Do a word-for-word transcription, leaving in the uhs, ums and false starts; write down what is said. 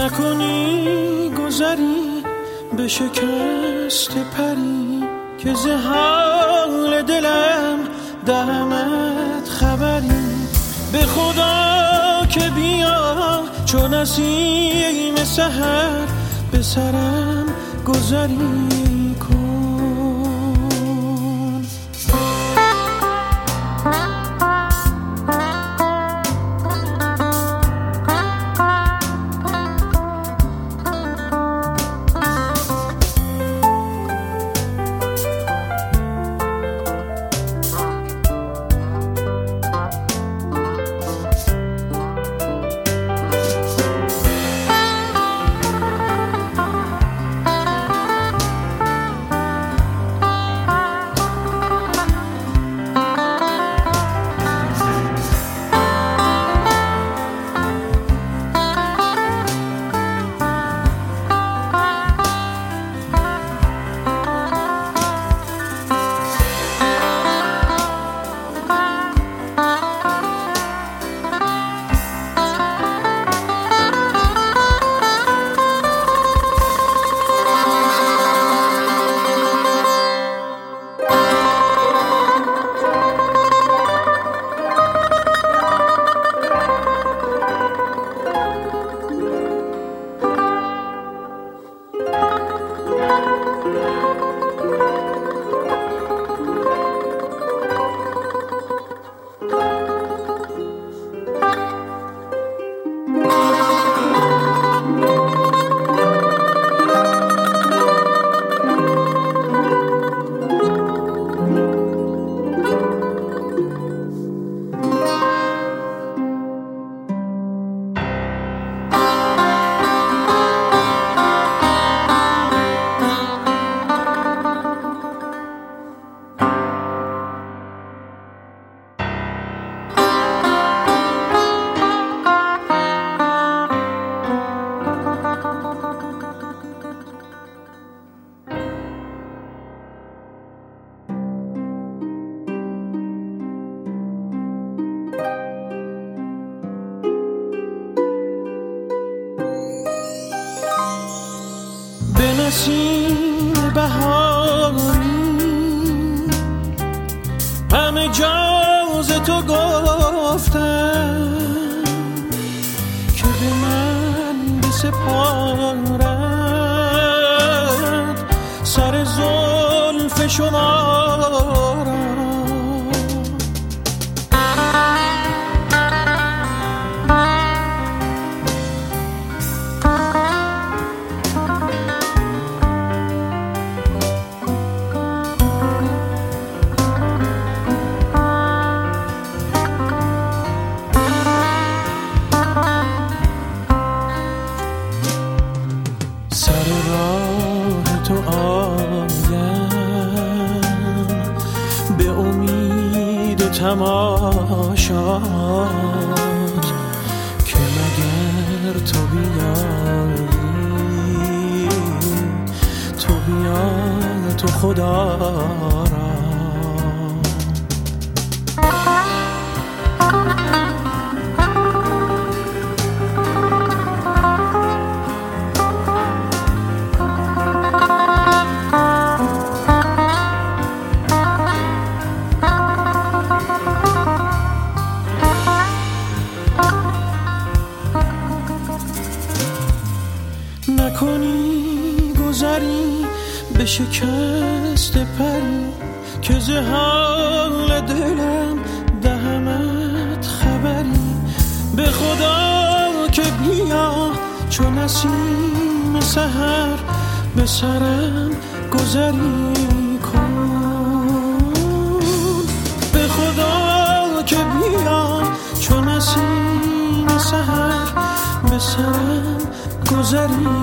نکنی گذری به شکست پری که ز حال دلم دهمت خبری. به خدا که بیا چو نسیم سحر به سرم گذری کن. نسیم بهاری همه جاز تو گفتم که به من بسپارد سر زلف شما را. تماشات که مگر تو بیایی تو بیا تو خدا را. نکنی گذری به شکست پری که ز حال دلم دهمت خبری. به خدا که بیا چو نسیم سحر به سرم گذری کن. به خدا که بیا چو نسیم سحر به سرم گذری